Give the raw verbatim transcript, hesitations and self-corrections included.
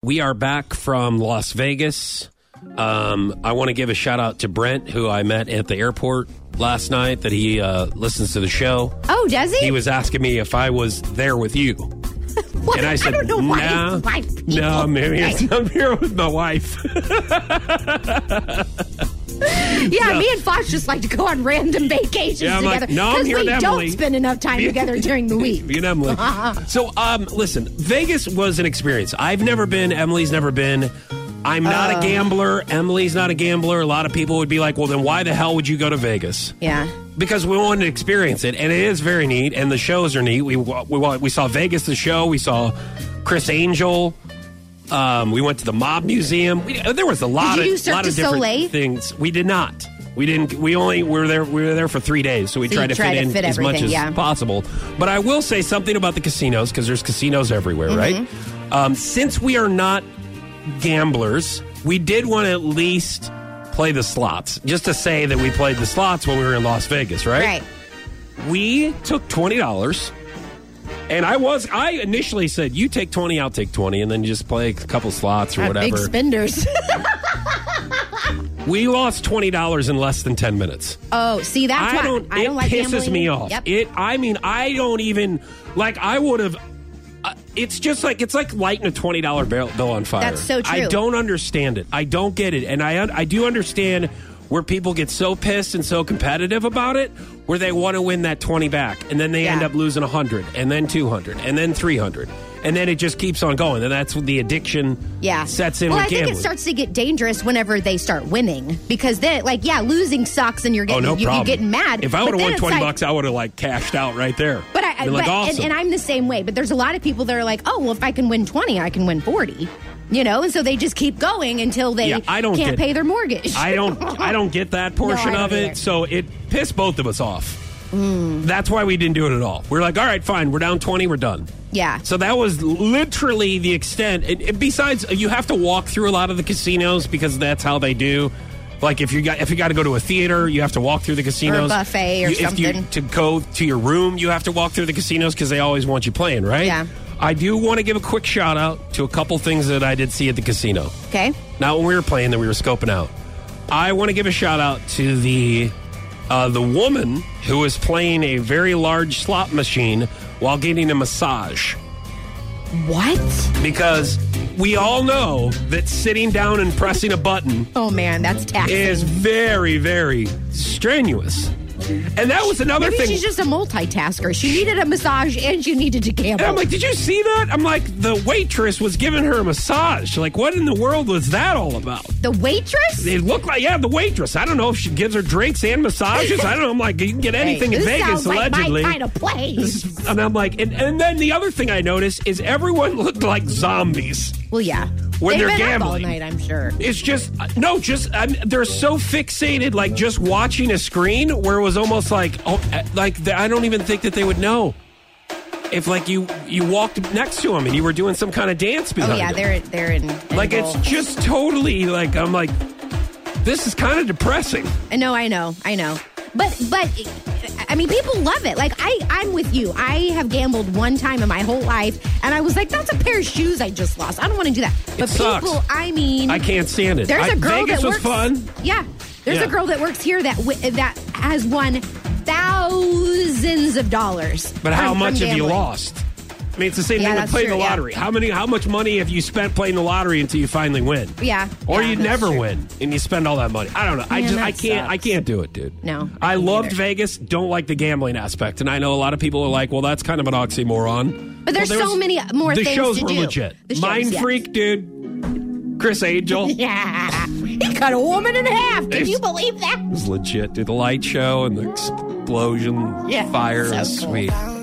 we are back from Las Vegas. Um, I want to give a shout out to Brent, who I met at the airport last night, that he uh, listens to the show. Oh, does he? He was asking me if I was there with you. What? And I said, I don't know why, nah, why no, I'm here, I'm here with my wife. Yeah, No. me and Fox just like to go on random vacations Yeah, I'm together like, no, I'm here we with don't Emily. spend enough time together during the week. Me and Emily. So, um, listen, Vegas was an experience. I've never been. Emily's never been. I'm not Uh. a gambler. Emily's not a gambler. A lot of people would be like, well, then why the hell would you go to Vegas? Yeah. Because we wanted to experience it, and it is very neat, and the shows are neat. We we, we saw Vegas, the show. We saw Chris Angel. Um, we went to the Mob Museum. We, there was a lot Did you do of Cirque lot du of different Soleil? things. We did not. We didn't. We only we were there. We were there for three days, so we So tried you to tried fit to in fit as much everything, as yeah. possible. But I will say something about the casinos, because there's casinos everywhere, right? Um, since we are not gamblers, we did want to at least play the slots, just to say that we played the slots when we were in Las Vegas, right? Right. We took twenty dollars, and I was I initially said, you take twenty, I'll take twenty, and then just play a couple slots or Uh, whatever. Big spenders. We lost twenty dollars in less than ten minutes. Oh, see, that's I why don't. I don't it like pisses gambling. me off. Yep. It. I mean, I don't even like. I would have. Uh, it's just like it's like lighting a twenty dollar bill, bill on fire. That's so I true. don't understand it. I don't get it, and I I do understand where people get so pissed and so competitive about it, where they want to win that twenty back, and then they Yeah. end up losing a hundred, and then two hundred, and then three hundred, and then it just keeps on going, and that's when the addiction Yeah. sets in well, with I think gambling. it starts to get dangerous whenever they start winning, because then, like, yeah, losing sucks and you're getting oh no you, problem. you're getting mad. If I But would have then won it's twenty like- bucks, I would have like cashed out right there. But I, Been like, but, awesome. and, and I'm the same way. But there's a lot of people that are like, oh, well, if I can win twenty, I can win forty. You know, and so they just keep going until they Yeah, I don't can't get- pay their mortgage. I don't I don't get that portion No, I of don't it, either. so it pissed both of us off. That's why we didn't do it at all. We're like, all right, fine, we're down twenty, we're done. Yeah. So that was literally the extent. And, and besides, you have to walk through a lot of the casinos because that's how they do. Like if you got if you got to go to a theater, you have to walk through the casinos. buffet or You- if you- something. to go to your room, you have to walk through the casinos because they always want you playing, right? Yeah. I do want to give a quick shout out to a couple things that I did see at the casino. Okay. Not when we were playing, that we were scoping out. I want to give a shout out to the uh, the woman who was playing a very large slot machine while getting a massage. What? Because we all know that sitting down and pressing a button Oh man, that's taxing. is very, very strenuous. And that was another Maybe thing. she's just a multitasker. She needed a massage and she needed to gamble. And I'm like, did you see that? I'm like, the waitress was giving her a massage. Like, what in the world was that all about? the waitress? It looked like, yeah, the waitress. I don't know if she gives her drinks and massages. I don't know. I'm like, you can get anything Hey, in this Vegas, sounds like allegedly. my kind of place. And I'm like, and, and then the other thing I noticed is everyone looked like zombies. Well, yeah. When They've they're been up all gambling. night, I'm sure. It's just, no, just, I'm, they're so fixated, like, just watching a screen where it was almost like, oh, like, the, I don't even think that they would know. If, like, you you walked next to them and you were doing some kind of dance behind Oh yeah, them. they're they're in. Like, it's involved. just totally, like, I'm like, this is kind of depressing. I know, I know, I know. But but I mean, people love it. Like I, I'm with you. I have gambled one time in my whole life, and I was like, "That's a pair of shoes I just lost. I don't want to do that." But sucks. people, I mean, I can't stand it. there's I, a girl Vegas that was works. fun. Yeah, there's Yeah. a girl that works here that w- that has won thousands of dollars. But how from- much from have you gambling. lost? I mean, it's the same Yeah, thing with that's playing true, the yeah. lottery. How many? How much money have you spent playing the lottery until you finally win? Yeah, Or yeah, you that's never true. win and you spend all that money. I don't know. I Man, just I that can't I sucks. can't do it, dude. No, I me loved neither. Vegas. Don't like the gambling aspect, and I know a lot of people are like, "Well, that's kind of an oxymoron." But there's Well, there so was- many more the things shows to were do. legit. The shows, Mind yes. Freak, dude. Chris Angel. Yeah, he cut a woman in half. Can It's- you believe that? It was legit, dude. The light show and the explosion, Yeah, fire so was cool. sweet.